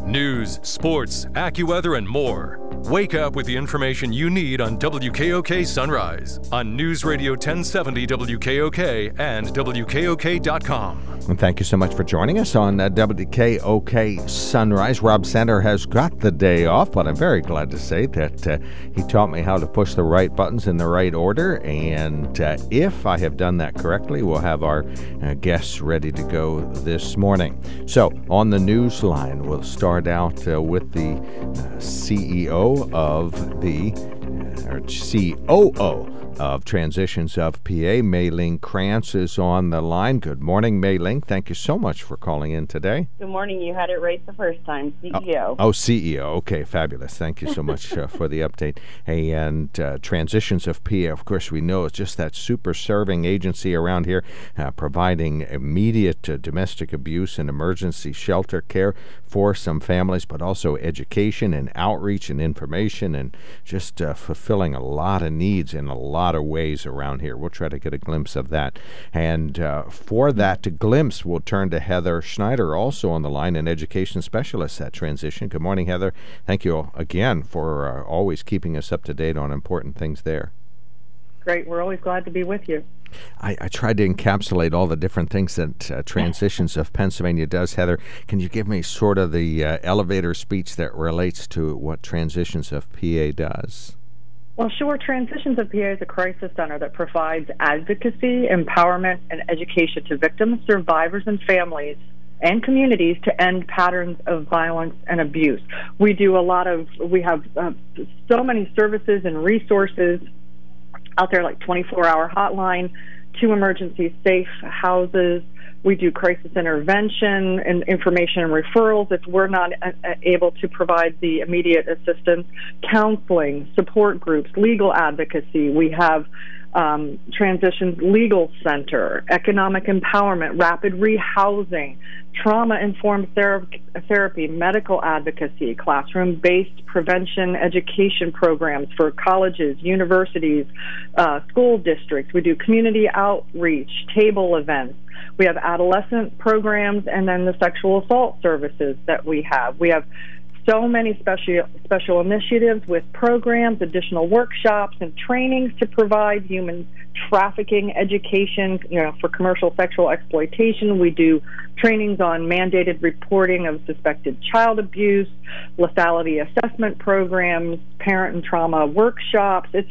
News, sports, AccuWeather, and more. Wake up with the information you need on WKOK Sunrise on News Radio 1070 WKOK and WKOK.com. And thank you so much for joining us on WKOK Sunrise. Rob Center has got the day off, but I'm very glad to say that he taught me how to push the right buttons in the right order. And if I have done that correctly, we'll have our guests ready to go this morning. So on the news line, we'll start out with the CEO of the, or COO of Transitions of PA. Mei-Ling Krantz is on the line. Good morning, Mei-Ling. Thank you so much for calling in today. Good morning. You had it right the first time, CEO. Oh, CEO. Okay, fabulous. Thank you so much for the update. Hey, and Transitions of PA, of course, we know it's just that super serving agency around here, providing immediate domestic abuse and emergency shelter care for some families, but also education and outreach and information, and just fulfilling a lot of needs in a lot of ways around here. We'll try to get a glimpse of that. And for that glimpse, we'll turn to Heather Schneider, also on the line, an education specialist at Transition. Good morning, Heather. Thank you again for always keeping us up to date on important things there. Great. We're always glad to be with you. I tried to encapsulate all the different things that Transitions of Pennsylvania does. Heather, can you give me sort of the elevator speech that relates to what Transitions of PA does? Well, sure. Transitions of PA is a crisis center that provides advocacy, empowerment, and education to victims, survivors, and families and communities to end patterns of violence and abuse. We have so many services and resources out there, like 24-hour hotline, 2 emergency safe houses. We do crisis intervention and information and referrals if we're not able to provide the immediate assistance, counseling, support groups, legal advocacy. We have Transitions Legal Center, economic empowerment, rapid rehousing, trauma-informed therapy, medical advocacy, classroom-based prevention education programs for colleges, universities, school districts. We do community outreach, table events. We have adolescent programs, and then the sexual assault services that we have. We have so many special initiatives with programs, additional workshops, and trainings to provide human trafficking education, for commercial sexual exploitation. We do trainings on mandated reporting of suspected child abuse, lethality assessment programs, parent and trauma workshops. It's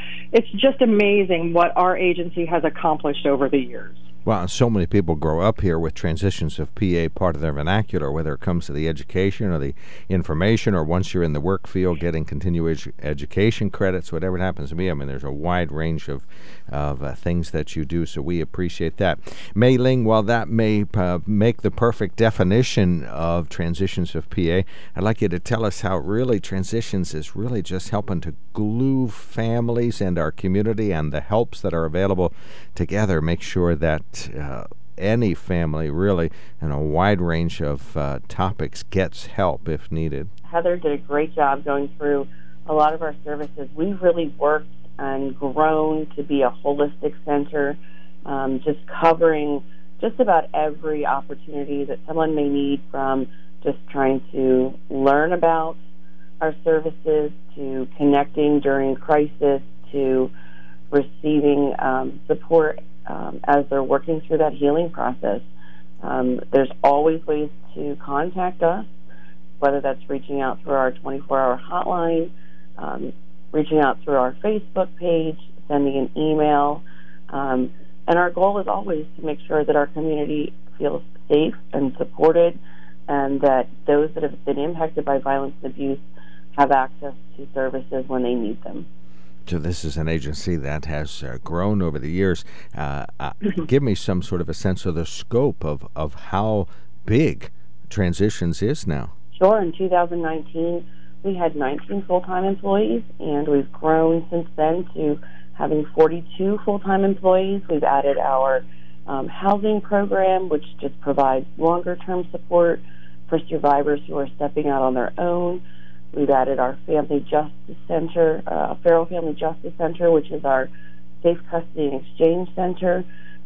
just amazing what our agency has accomplished over the years. Well, so many people grow up here with Transitions of PA part of their vernacular, whether it comes to the education or the information, or once you're in the work field, getting continuing education credits, whatever it happens to be. I mean, there's a wide range of things that you do, so we appreciate that. Mei-Ling, while that may make the perfect definition of Transitions of PA, I'd like you to tell us how really Transitions is really just helping to glue families and our community and the helps that are available together, make sure that any family really in a wide range of topics gets help if needed. Heather did a great job going through a lot of our services. We've really worked and grown to be a holistic center, just covering just about every opportunity that someone may need, from just trying to learn about our services to connecting during crisis to receiving support as they're working through that healing process. There's always ways to contact us, whether that's reaching out through our 24-hour hotline, reaching out through our Facebook page, sending an email. And our goal is always to make sure that our community feels safe and supported, and that those that have been impacted by violence and abuse have access to services when they need them. So this is an agency that has grown over the years. Give me some sort of a sense of the scope of how big Transitions is now. Sure. In 2019, we had 19 full-time employees, and we've grown since then to having 42 full-time employees. We've added our housing program, which just provides longer-term support for survivors who are stepping out on their own. We've added our Family Justice Center, Federal Family Justice Center, which is our Safe Custody and Exchange Center.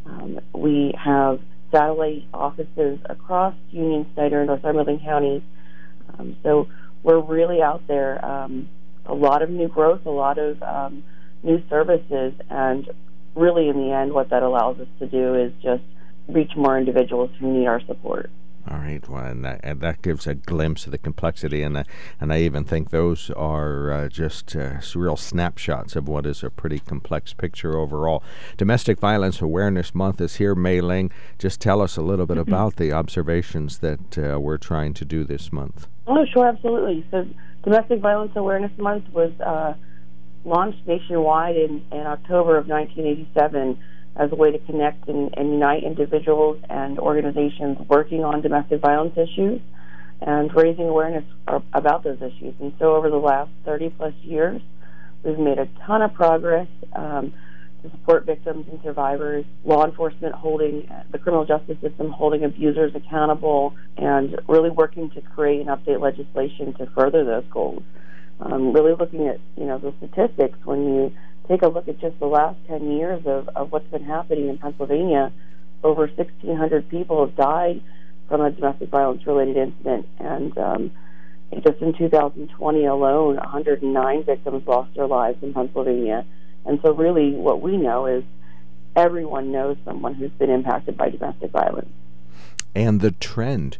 We have satellite offices across Union, Snyder, and Northumberland counties. So we're really out there. A lot of new growth, a lot of new services, and really in the end what that allows us to do is just reach more individuals who need our support. All right, well, and that gives a glimpse of the complexity, and I even think those are just real snapshots of what is a pretty complex picture overall. Domestic Violence Awareness Month is here, Mei Ling. Just tell us a little bit about the observations that we're trying to do this month. Oh, sure, absolutely. So Domestic Violence Awareness Month was launched nationwide in October of 1987 as a way to connect and unite individuals and organizations working on domestic violence issues and raising awareness about those issues. And so over the last 30-plus years, we've made a ton of progress to support victims and survivors, law enforcement holding, the criminal justice system holding abusers accountable, and really working to create and update legislation to further those goals. Really looking at, the statistics, when you take a look at just the last 10 years of what's been happening in Pennsylvania, over 1,600 people have died from a domestic violence-related incident. And just in 2020 alone, 109 victims lost their lives in Pennsylvania. And so really what we know is everyone knows someone who's been impacted by domestic violence. And the trend,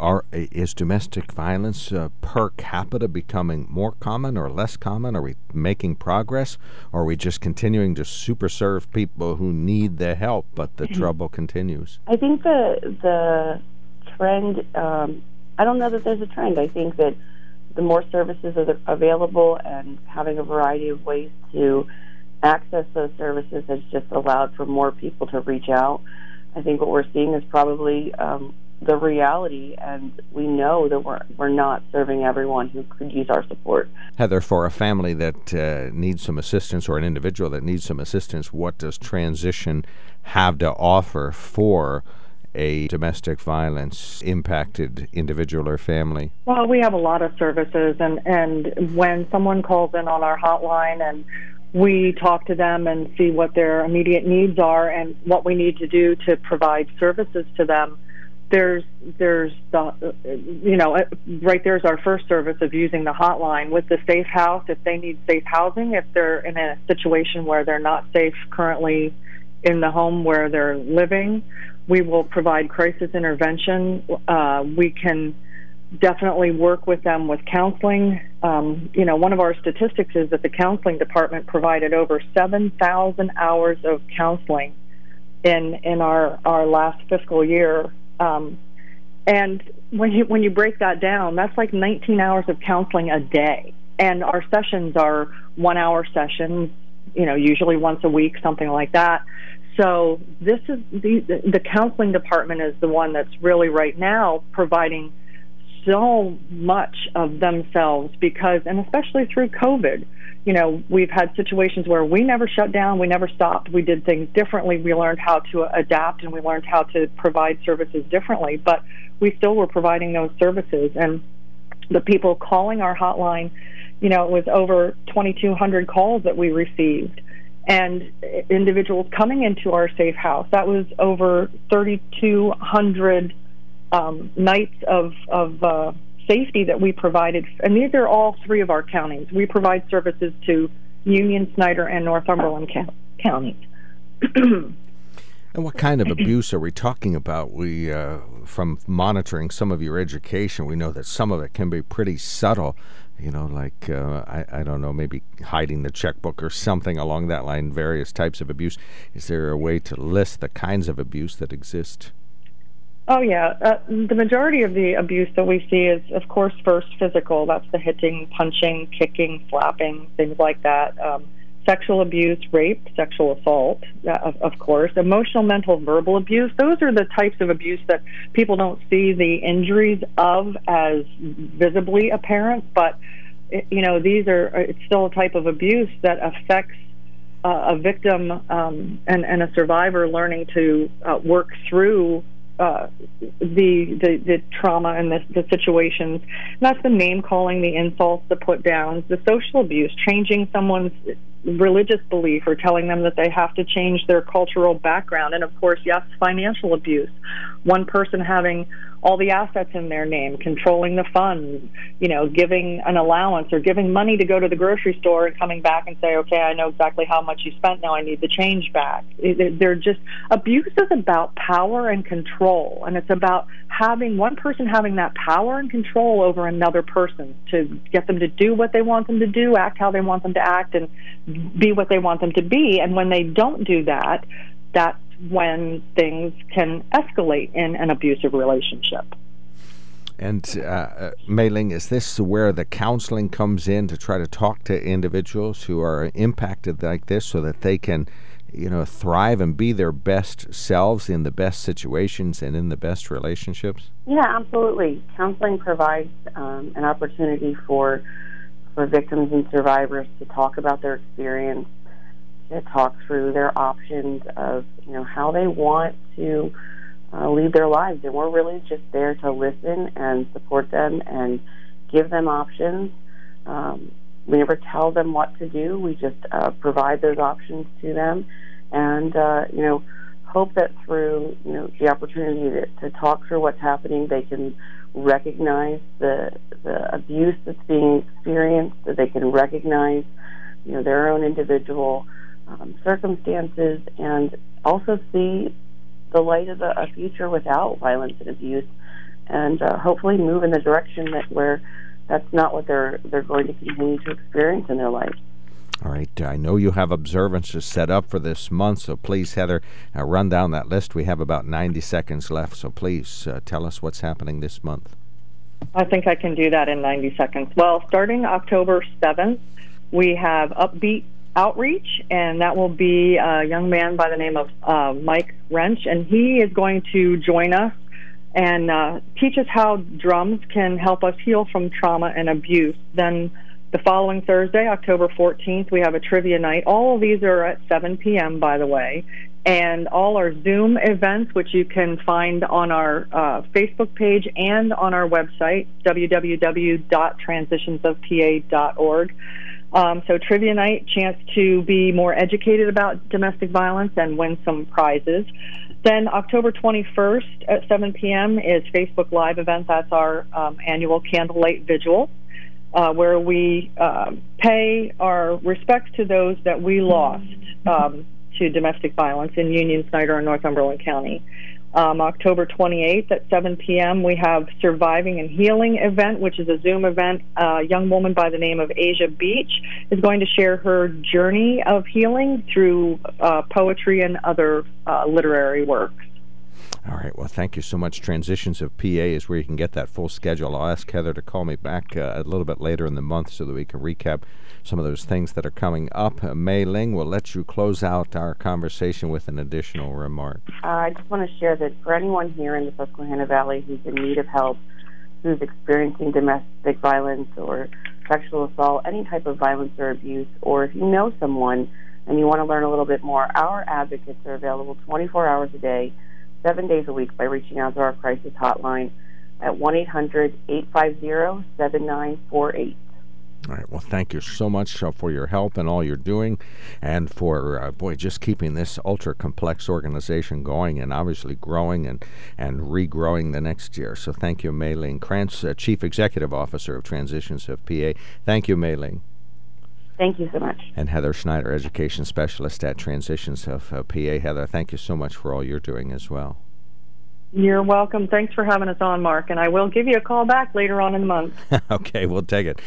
is domestic violence per capita becoming more common or less common? Are we making progress, or are we just continuing to super serve people who need the help, but the trouble continues? I think the trend, I don't know that there's a trend. I think that the more services are available and having a variety of ways to access those services has just allowed for more people to reach out. I think what we're seeing is probably the reality, and we know that we're not serving everyone who could use our support. Heather, for a family that needs some assistance, or an individual that needs some assistance, what does Transition have to offer for a domestic violence impacted individual or family? Well, we have a lot of services, and when someone calls in on our hotline and we talk to them and see what their immediate needs are and what we need to do to provide services to them. There's the, right there's our first service of using the hotline with the Safe House. If they need safe housing, if they're in a situation where they're not safe currently in the home where they're living, we will provide crisis intervention. We can definitely work with them with counseling. One of our statistics is that the counseling department provided over 7,000 hours of counseling in our last fiscal year. And when you break that down, that's like 19 hours of counseling a day. And our sessions are 1-hour sessions, usually once a week, something like that. So this is the counseling department is the one that's really right now providing so much of themselves and especially through COVID, we've had situations where we never shut down, we never stopped, we did things differently, we learned how to adapt, and we learned how to provide services differently, but we still were providing those services. And the people calling our hotline, it was over 2,200 calls that we received, and individuals coming into our Safe House, that was over 3,200 nights of safety that we provided, and these are all three of our counties. We provide services to Union, Snyder, and Northumberland counties. And what kind of abuse are we talking about? We, from monitoring some of your education, we know that some of it can be pretty subtle, I don't know, maybe hiding the checkbook or something along that line, various types of abuse. Is there a way to list the kinds of abuse that exist? Oh, yeah. The majority of the abuse that we see is, of course, first physical. That's the hitting, punching, kicking, slapping, things like that. Sexual abuse, rape, sexual assault, of course. Emotional, mental, verbal abuse. Those are the types of abuse that people don't see the injuries of as visibly apparent, but, it's still a type of abuse that affects a victim and a survivor learning to work through the trauma and the situations. And that's the name calling, the insults, the put downs, the social abuse, changing someone's religious belief or telling them that they have to change their cultural background. And of course, yes, financial abuse. One person having all the assets in their name, controlling the funds, giving an allowance or giving money to go to the grocery store and coming back and say, okay, I know exactly how much you spent, now I need the change back. They're just, abuse is about power and control, and it's about having one person having that power and control over another person to get them to do what they want them to do, act how they want them to act, and be what they want them to be. And when they don't do that, that's when things can escalate in an abusive relationship. And Mei-Ling, is this where the counseling comes in to try to talk to individuals who are impacted like this so that they can, thrive and be their best selves in the best situations and in the best relationships? Yeah, absolutely. Counseling provides an opportunity for victims and survivors to talk about their experience, to talk through their options of, how they want to lead their lives. And we're really just there to listen and support them and give them options. We never tell them what to do. We just provide those options to them and, hope that through, the opportunity to talk through what's happening, they can recognize the abuse that's being experienced, that they can recognize, their own individual circumstances, and also see the light of a future without violence and abuse, and hopefully move in the direction where that's not what they're going to continue to experience in their life. All right. I know you have observances set up for this month, so please, Heather, run down that list. We have about 90 seconds left, so please tell us what's happening this month. I think I can do that in 90 seconds. Well, starting October 7th, we have Upbeat Outreach, and that will be a young man by the name of Mike Wrench, and he is going to join us and teach us how drums can help us heal from trauma and abuse. Then the following Thursday, October 14th, we have a trivia night. All of these are at 7 p.m., by the way, and all our Zoom events, which you can find on our Facebook page and on our website, www.transitionsofpa.org. So trivia night, chance to be more educated about domestic violence and win some prizes. Then October 21st at 7 p.m. is Facebook Live event. That's our annual Candlelight Vigil, where we pay our respects to those that we lost to domestic violence in Union, Snyder, and Northumberland County. October 28th at 7 p.m., we have Surviving and Healing event, which is a Zoom event. A young woman by the name of Asia Beach is going to share her journey of healing through poetry and other literary works. All right. Well, thank you so much. Transitions of PA is where you can get that full schedule. I'll ask Heather to call me back a little bit later in the month so that we can recap some of those things that are coming up. Mei-Ling, we'll let you close out our conversation with an additional remark. I just want to share that for anyone here in the Susquehanna Valley who's in need of help, who's experiencing domestic violence or sexual assault, any type of violence or abuse, or if you know someone and you want to learn a little bit more, our advocates are available 24 hours a day, 7 days a week by reaching out to our crisis hotline at 1-800-850-7948. All right. Well, thank you so much for your help and all you're doing, and for, just keeping this ultra-complex organization going and obviously growing and regrowing the next year. So thank you, Mei-Ling Krantz, Chief Executive Officer of Transitions of PA. Thank you, Mei-Ling. Thank you so much. And Heather Schneider, Education Specialist at Transitions of PA. Heather, thank you so much for all you're doing as well. You're welcome. Thanks for having us on, Mark, and I will give you a call back later on in the month. Okay, we'll take it.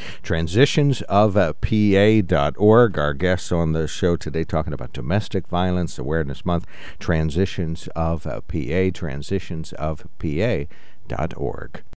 Transitionsofpa.org. Our guests on the show today talking about Domestic Violence Awareness Month. Transitions of PA, transitionsofpa.org.